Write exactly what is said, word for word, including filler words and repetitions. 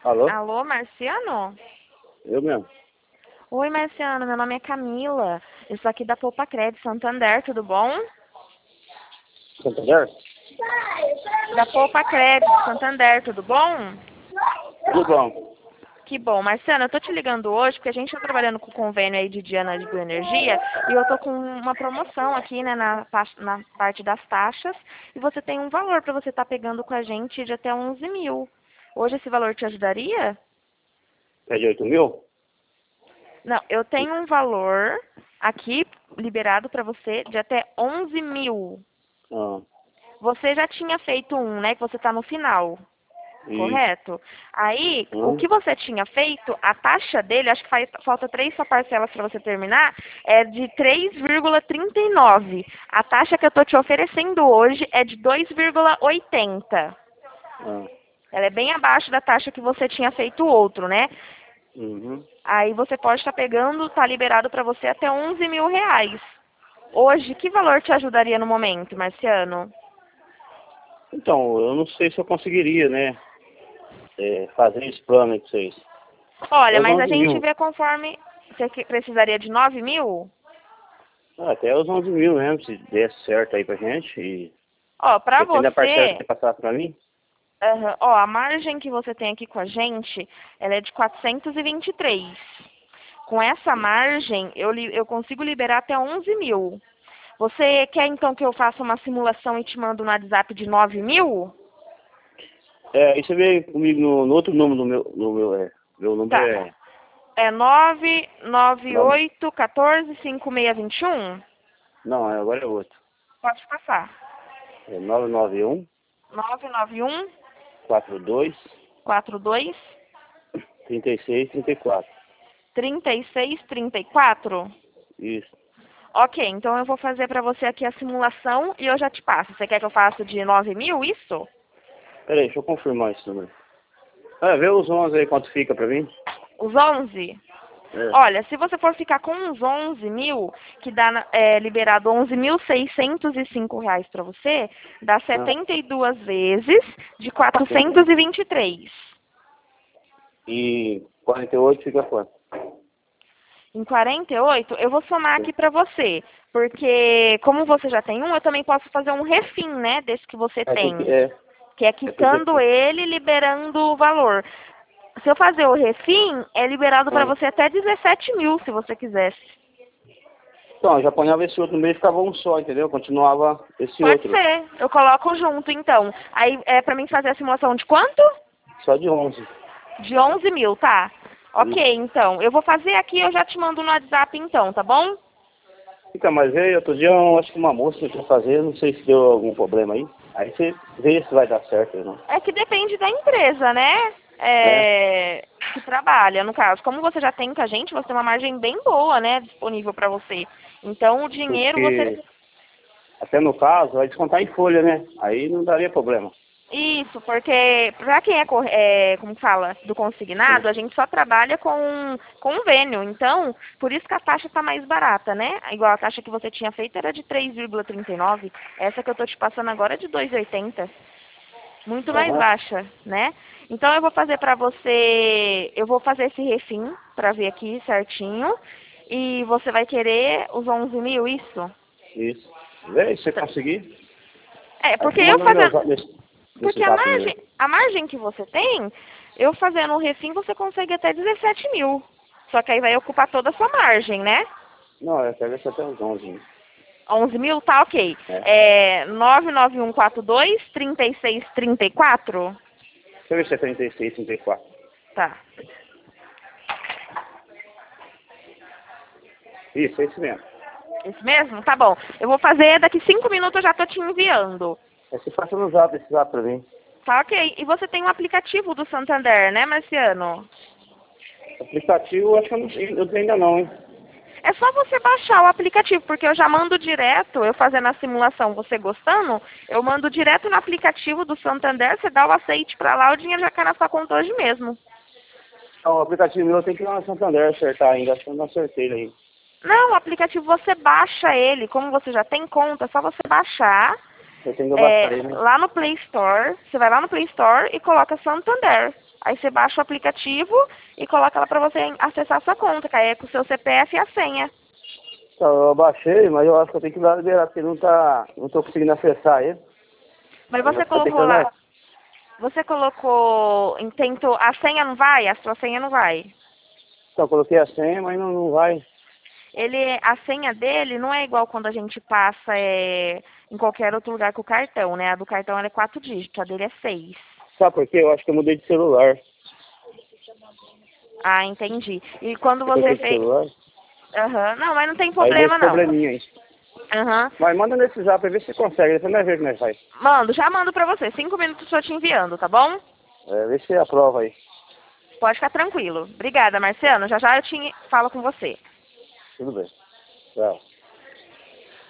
Alô? Alô, Marciano? Eu mesmo. Oi, Marciano, meu nome é Camila. Eu sou aqui da Poupa Crédito Santander, tudo bom? Santander? Da Poupa Crédito Santander, tudo bom? Tudo bom. Que bom. Marciano, eu tô te ligando hoje porque a gente tá trabalhando com o convênio aí de Diana de Bioenergia e eu tô com uma promoção aqui, né, na, pa- na parte das taxas e você tem um valor para você estar pegando com a gente de até onze mil. Hoje esse valor te ajudaria? É de oito mil? Não, eu tenho um valor aqui liberado para você de até onze mil. Ah, Você já tinha feito um, né? Que você está no final, isso. correto? Aí, o Hum? que você tinha feito, a taxa dele, acho que faz, falta três só parcelas para você terminar, é de três vírgula trinta e nove. A taxa que eu estou te oferecendo hoje é de dois vírgula oitenta. Ah, Ela é bem abaixo da taxa que você tinha feito o outro, né? uhum. Aí você pode estar pegando, tá liberado para você até onze mil reais. Hoje, que valor te ajudaria no momento, Marciano? Então, eu não sei se eu conseguiria, né? é, fazer esse plano aí com vocês. Olha, É os mas a onze gente mil. vê conforme. Você que- precisaria de nove mil? Ah, até os onze mil mesmo, se desse certo aí pra gente. E Ó, pra depende da parcela que você. você passar pra mim. Aham, ó, a margem que você tem aqui com a gente, ela é de quatrocentos e vinte e três. Com essa margem, eu, li- eu consigo liberar até onze mil. Você quer então que eu faça uma simulação e te mando no WhatsApp de nove mil? É, e você veio comigo no, no outro número do meu, no meu, é, meu número Tá. é É nove nove nove. oito um quatro cinco seis dois um? Não, é, agora é outro. Pode passar. É nove nove um nove nove um quatro dois quatro dois trinta e seis trinta e quatro. trinta e seis trinta e quatro. Isso. Ok, então eu vou fazer para você aqui a simulação e eu já te passo. Você quer que eu faça de nove mil, isso? Peraí, deixa eu confirmar esse número. Ah, vê os onze aí quanto fica pra mim. Os onze? É. Olha, se você for ficar com uns onze mil, que dá na- é, liberado onze mil seiscentos e cinco reais para você, dá Ah, setenta e duas vezes de quatrocentos e vinte e três. e quarenta e oito fica quanto? Em quarenta e oito, eu vou somar aqui para você, porque como você já tem um, eu também posso fazer um refim, né, desse que você É, tem que, tem, é, que é é porque quitando ele e liberando o valor. Se eu fazer o refim, é liberado para ah. você até dezessete mil, se você quisesse. Então, eu já ponhava esse outro no meio e ficava um só, entendeu? Continuava esse Pode outro. ser, eu coloco junto então. Aí é para mim fazer a simulação de quanto? Só de onze. De onze mil, tá? Ok, Isso. então. Eu vou fazer aqui, eu já te mando no WhatsApp então, tá bom? Fica, mas veio outro dia, eu acho que uma moça que quer fazer, não sei se deu algum problema aí. Aí você vê se vai dar certo ou não. É que depende da empresa, né? É, É, que trabalha, no caso. Como você já tem com a gente, você tem uma margem bem boa, né? Disponível para você. Então, o dinheiro você. porque até no caso vai descontar em folha, né? Aí não daria problema. Isso, porque para quem é, cor- é, como fala, do consignado, a gente só trabalha com convênio. Então, por isso que a taxa está mais barata, né? Igual a taxa que você tinha feito era de três vírgula trinta e nove. Essa que eu estou te passando agora é de dois vírgula oitenta. Muito mais Aham. baixa, né? Então eu vou fazer para você, eu vou fazer esse refim para ver aqui certinho. E você vai querer os onze mil, isso? Isso. Vê se você conseguir. É, Aí porque você eu manda no meu fazendo, zap, nesse, nesse porque a zap meu. margem, a margem que você tem, eu fazendo o refim você consegue até dezessete mil. Só que aí vai ocupar toda a sua margem, né? Não, eu quero ver se até os onze. Né? onze mil, tá ok. É. É nove nove um quatro dois trinta e seis trinta e quatro? Deixa eu ver se é trinta e seis, trinta e quatro. Tá. Isso, é esse mesmo. Esse mesmo? Tá bom. Eu vou fazer, daqui cinco minutos eu já tô te enviando. É se passa no zap, esse zap pra mim. Tá ok. E você tem um aplicativo do Santander, né, Marciano? Aplicativo, acho que eu, não, eu ainda não, hein? É só você baixar o aplicativo, porque eu já mando direto, eu fazendo a simulação, você gostando, eu mando direto no aplicativo do Santander, você dá o aceite pra lá, o dinheiro já cai na sua conta hoje mesmo. Então, o aplicativo meu tem que ir lá no Santander acertar ainda, acho que eu não acertei aí. Não, o aplicativo você baixa ele, como você já tem conta, é só você baixar Eu tenho que baixar é, ele, né? lá no Play Store, você vai lá no Play Store e coloca Santander. Aí você baixa o aplicativo e coloca lá pra você acessar a sua conta, que aí é com o seu C P F e a senha. Então, eu baixei, mas eu acho que eu tenho que ir lá liberar, porque não tá. Não tô conseguindo acessar ele. Mas Eu você vou ter que colocou lá, andar. você colocou, tentou, a senha não vai? A sua senha não vai. Então, eu coloquei a senha, mas não, não vai. Ele, a senha dele não é igual quando a gente passa é, em qualquer outro lugar com o cartão, né? A do cartão ela é quatro dígitos, a dele é seis. Sabe por quê? Eu acho que eu mudei de celular. Ah, entendi. E quando Eu você troquei de fez... celular. Aham, não, mas não tem Aí deu esse problema não. probleminha aí. Aham. Mas manda nesse zap pra ver se consegue. Você não vai ver como é que faz. Mando, já mando pra você. Cinco minutos estou te enviando, tá bom? É, vê se aprova aí. Pode ficar tranquilo. Obrigada, Marciano. Já já eu te falo com você. Tudo bem. Tchau.